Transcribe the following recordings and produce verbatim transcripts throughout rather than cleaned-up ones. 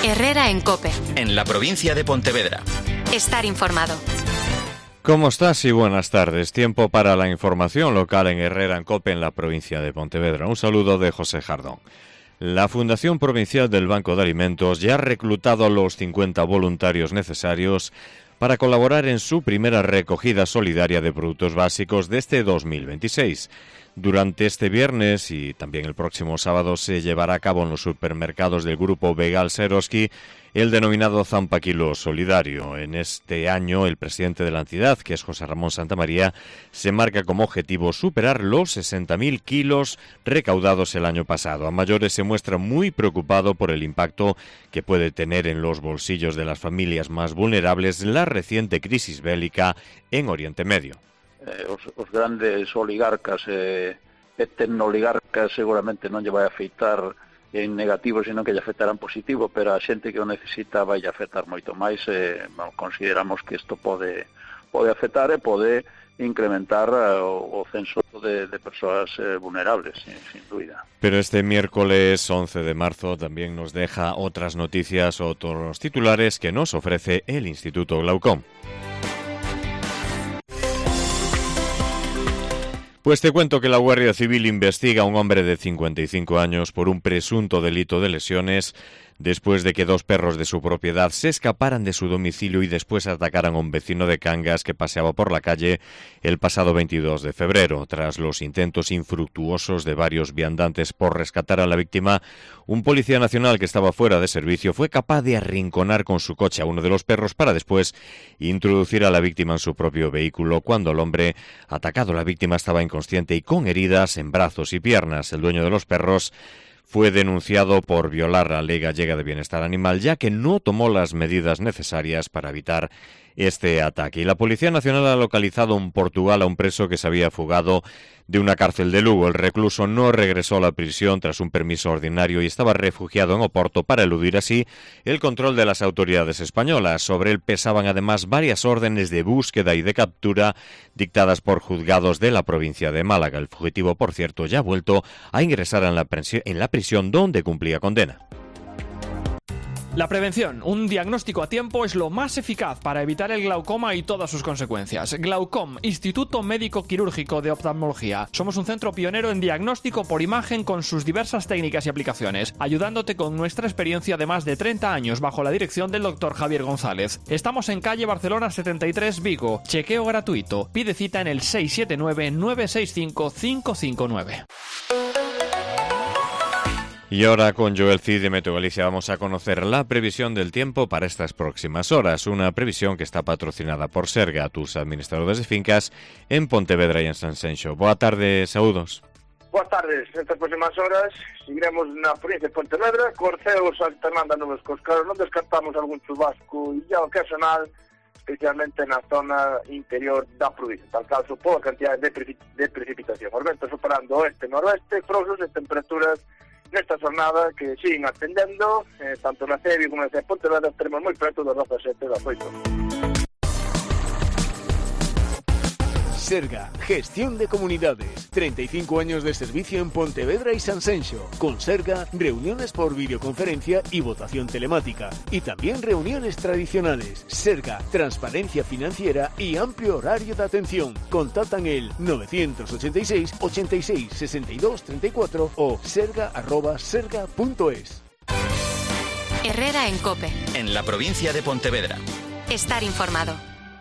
Herrera en COPE. En la provincia de Pontevedra. Estar informado. ¿Cómo estás? Y buenas tardes. Tiempo para la información local en Herrera en COPE en la provincia de Pontevedra. Un saludo de José Jardón. La Fundación Provincial del Banco de Alimentos ya ha reclutado a los cincuenta voluntarios necesarios para colaborar en su primera recogida solidaria de productos básicos de este dos mil veintiséis. Durante este viernes y también el próximo sábado se llevará a cabo en los supermercados del grupo Begal Seroski el denominado Zampa Kilo Solidario. En este año el presidente de la entidad, que es José Ramón Santamaría, se marca como objetivo superar los sesenta mil kilos recaudados el año pasado. A mayores se muestra muy preocupado por el impacto que puede tener en los bolsillos de las familias más vulnerables la reciente crisis bélica en Oriente Medio. Eh, os, os grandes oligarcas e eh, tecnooligarcas seguramente non lle vai afectar en negativo, sino que lle afectarán positivo, pero a xente que o necesita vai afectar moito máis. Eh, bueno, consideramos que isto pode pode afectar e pode incrementar uh, o, o censo de, de persoas eh, vulnerables, sin, sin duda. Pero este miércoles once de marzo también nos deja otras noticias, otros titulares que nos ofrece el Instituto Glaucom. Pues te cuento que la Guardia Civil investiga a un hombre de cincuenta y cinco años por un presunto delito de lesiones después de que dos perros de su propiedad se escaparan de su domicilio y después atacaran a un vecino de Cangas que paseaba por la calle el pasado veintidós de febrero. Tras los intentos infructuosos de varios viandantes por rescatar a la víctima, un policía nacional que estaba fuera de servicio fue capaz de arrinconar con su coche a uno de los perros para después introducir a la víctima en su propio vehículo. Cuando el hombre atacado, la víctima estaba inconsciente y con heridas en brazos y piernas. El dueño de los perros fue denunciado por violar la Ley Gallega de Bienestar Animal, ya que no tomó las medidas necesarias para evitar este ataque. Y la Policía Nacional ha localizado en Portugal a un preso que se había fugado de una cárcel de Lugo. El recluso no regresó a la prisión tras un permiso ordinario y estaba refugiado en Oporto para eludir así el control de las autoridades españolas. Sobre él pesaban además varias órdenes de búsqueda y de captura dictadas por juzgados de la provincia de Málaga. El fugitivo, por cierto, ya ha vuelto a ingresar en la, en la prisión donde cumplía condena. La prevención, un diagnóstico a tiempo, es lo más eficaz para evitar el glaucoma y todas sus consecuencias. Glaucom, Instituto Médico Quirúrgico de Oftalmología. Somos un centro pionero en diagnóstico por imagen con sus diversas técnicas y aplicaciones, ayudándote con nuestra experiencia de más de treinta años bajo la dirección del doctor Javier González. Estamos en calle Barcelona setenta y tres, Vigo. Chequeo gratuito. Pide cita en el seis siete nueve, nueve seis cinco, cinco cinco nueve. Y ahora con Joel Cid de Meteo Galicia vamos a conocer la previsión del tiempo para estas próximas horas. Una previsión que está patrocinada por Serga, tus administradores de fincas en Pontevedra y en Sanxenxo. Boa tarde, saúdos. Boas tardes. Nestas próximas horas seguiremos na provincia de Pontevedra, corceos alternando nubes cos claros. Non descartamos algún chubasco e ya ocasional, especialmente na zona interior da provincia. Tal caso, pola cantidad de, preci- de precipitación. Os ventos superando oeste e noroeste, frouxos e temperaturas nesta jornada que siguen ascendendo, eh, tanto na C E B I como na C E B Pontevedra teremos moi preto das dezasete e das oito. Serga, gestión de comunidades, treinta y cinco años de servicio en Pontevedra y Sanxenxo. Con Serga, reuniones por videoconferencia y votación telemática. Y también reuniones tradicionales. Serga, transparencia financiera y amplio horario de atención. Contactan el novecientos ochenta y seis, ochenta y seis, sesenta y dos, treinta y cuatro o serga arroba serga punto es. Herrera en COPE. En la provincia de Pontevedra. Estar informado.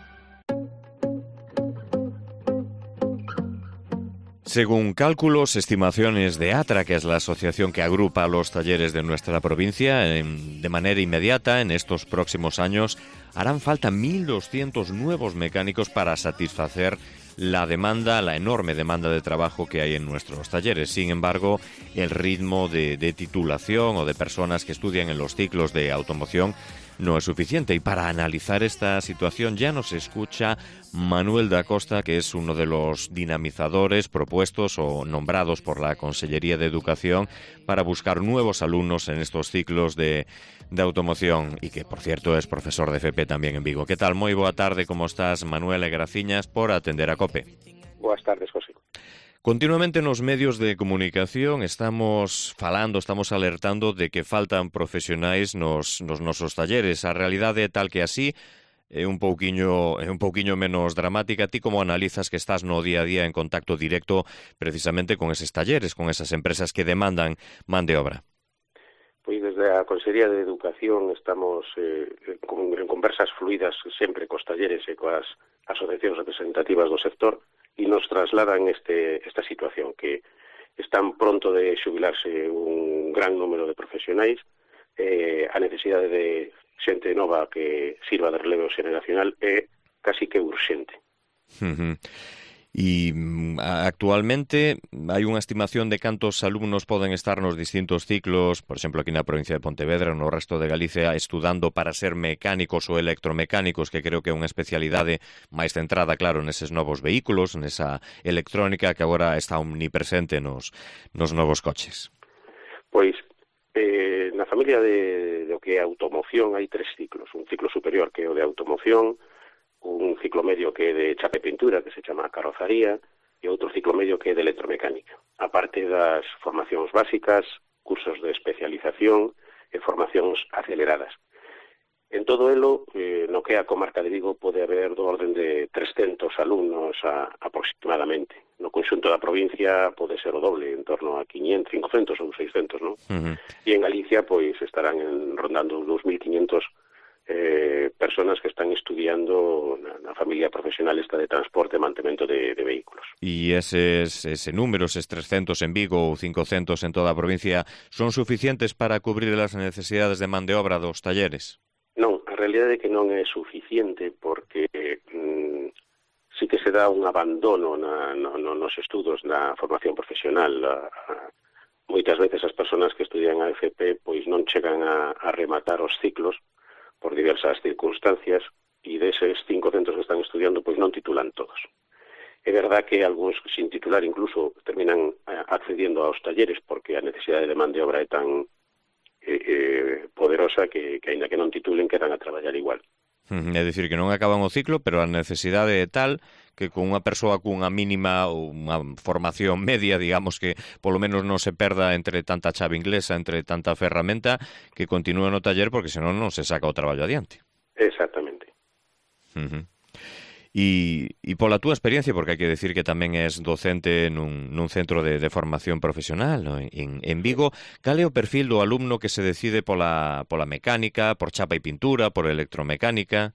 Según cálculos, estimaciones de ATRA, que es la asociación que agrupa los talleres de nuestra provincia, en, de manera inmediata, en estos próximos años, harán falta mil doscientos nuevos mecánicos para satisfacer la demanda, la enorme demanda de trabajo que hay en nuestros talleres. Sin embargo, el ritmo de, de titulación o de personas que estudian en los ciclos de automoción no es suficiente. Y para analizar esta situación ya nos escucha Manuel da Costa, que es uno de los dinamizadores propuestos o nombrados por la Consellería de Educación para buscar nuevos alumnos en estos ciclos de, de automoción y que, por cierto, es profesor de F P también en Vigo. ¿Qué tal? Moi boa tarde, como estás, Manuel, e graciñas por atender a COPE. Boas tardes, José. Continuamente nos medios de comunicación estamos falando, estamos alertando de que faltan profesionais nos, nos nosos talleres. A realidade é tal que así é un pouquiño, é un pouquiño menos dramática. Ti como analizas que estás no día a día en contacto directo precisamente con eses talleres, con esas empresas que demandan man de obra? Pois desde a Consellería de Educación estamos eh, con, en conversas fluidas sempre cos talleres e coas asociacións representativas do sector, e nos trasladan este, esta situación, que están pronto de xubilarse un gran número de profesionais, eh, a necesidade de xente nova que sirva de relevo xeneracional é casi que urxente. Uh-huh. E actualmente hai unha estimación de cantos alumnos poden estar nos distintos ciclos, por exemplo, aquí na provincia de Pontevedra, no resto de Galicia, estudando para ser mecánicos ou electromecánicos, que creo que é unha especialidade máis centrada, claro, neses novos vehículos, nesa electrónica que agora está omnipresente nos, nos novos coches. Pois, eh, na familia de, de o que é automoción hai tres ciclos. Un ciclo superior que é o de automoción, un ciclo medio que é de chapa e pintura, que se chama carrozaría, e outro ciclo medio que é de electromecánica. A parte das formacións básicas, cursos de especialización e formacións aceleradas. En todo elo, eh, no que é a comarca de Vigo, pode haber do orden de trescentos alumnos a, aproximadamente. No conxunto da provincia pode ser o doble, en torno a quinientos, cincocentos ou seiscentos, non? Uh-huh. E en Galicia, pois, estarán en, rondando os dous mil quinientos Eh, personas que están estudiando na, na familia profesional esta de transporte e mantemento de, de vehículos. E eses, ese número, eses trescentos en Vigo ou cincocentos en toda a provincia, son suficientes para cubrir as necesidades de man de obra dos talleres? Non, a realidade é que non é suficiente porque mm, sí que se dá un abandono na, no, no, nos estudos na formación profesional. A, a, moitas veces as persoas que estudian a F P pois non chegan a, a rematar os ciclos por diversas circunstancias, e deses cincocentos que están estudiando, pois non titulan todos. É verdad que algúns sin titular incluso terminan accediendo aos talleres porque a necesidade de man de obra é tan eh, eh, poderosa que, que aínda que non titulen quedan a traballar igual. É dicir, que non acaban o ciclo, pero a necesidade é tal que con unha persoa cunha mínima ou unha formación media, digamos que polo menos non se perda entre tanta chave inglesa, entre tanta ferramenta, que continúe no taller porque senón non se saca o traballo adiante. Exactamente. Uh-huh. E, e pola túa experiencia, porque hai que decir que tamén és docente nun, nun centro de, de formación profesional, no? en, en Vigo, cal é o perfil do alumno que se decide pola, pola mecánica, por chapa e pintura, por electromecánica?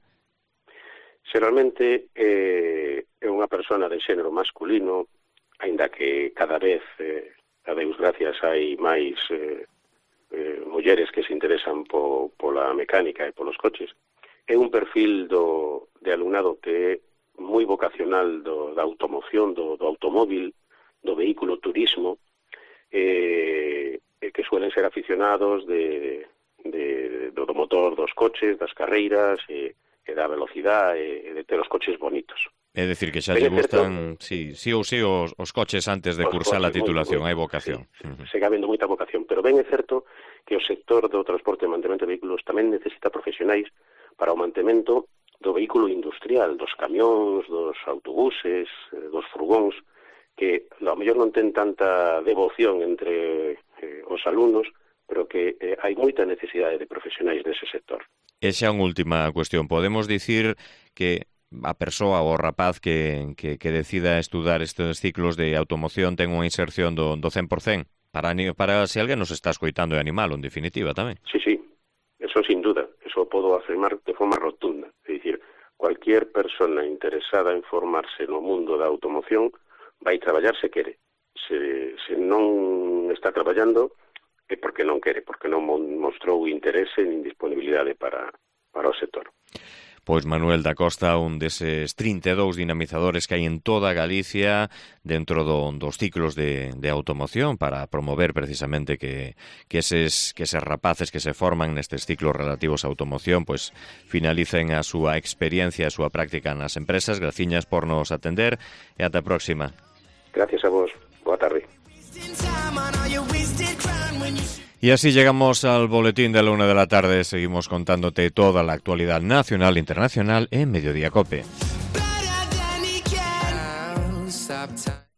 Xeralmente eh, é unha persona de xénero masculino, aínda que cada vez, eh, a Deus gracias, hai máis eh, eh, mulleres que se interesan po, pola mecánica e polos coches. É un perfil do, de alumnado que é moi vocacional do, da automoción, do, do automóvil, do vehículo turismo, eh, que suelen ser aficionados de, de, do, do motor dos coches, das carreiras, e, e da velocidade, e de ter os coches bonitos. É dicir, que xa lle gustan, sí, sí ou sí, os, os coches antes de cursar a titulación, hai vocación. Sí, uh-huh. Segue habendo moita vocación, pero ben é certo que o sector do transporte e mantemento de vehículos tamén necesita profesionais para o mantemento do vehículo industrial, dos camións, dos autobuses, dos furgóns, que ao mellor non ten tanta devoción entre eh, os alumnos, pero que eh, hai moita necesidade de profesionais nese sector. E xa unha última cuestión, podemos dicir que a persoa ou o rapaz que, que, que decida estudar estes ciclos de automoción ten unha inserción do, do cen por cen para, para se alguén nos está escoitando e animalo, en definitiva, tamén. Sí, sí, eso sin duda, eso podo afirmar de forma rotunda. É dicir, cualquier persona interesada en formarse no mundo da automoción vai traballar se quere. Se, se non está traballando é porque non quere, porque non mostrou interese nin disponibilidade para, para o sector. Pois Manuel da Costa, un deses trinta e dous dinamizadores que hai en toda Galicia dentro do, dos ciclos de, de automoción para promover precisamente que, que, eses, que eses rapaces que se forman nestes ciclos relativos a automoción pois finalicen a súa experiencia, a súa práctica nas empresas. Graciñas por nos atender e ata a próxima. Gracias a vos. Boa tarde. Y así llegamos al boletín de la una de la tarde. Seguimos contándote toda la actualidad nacional e internacional en Mediodía Cope.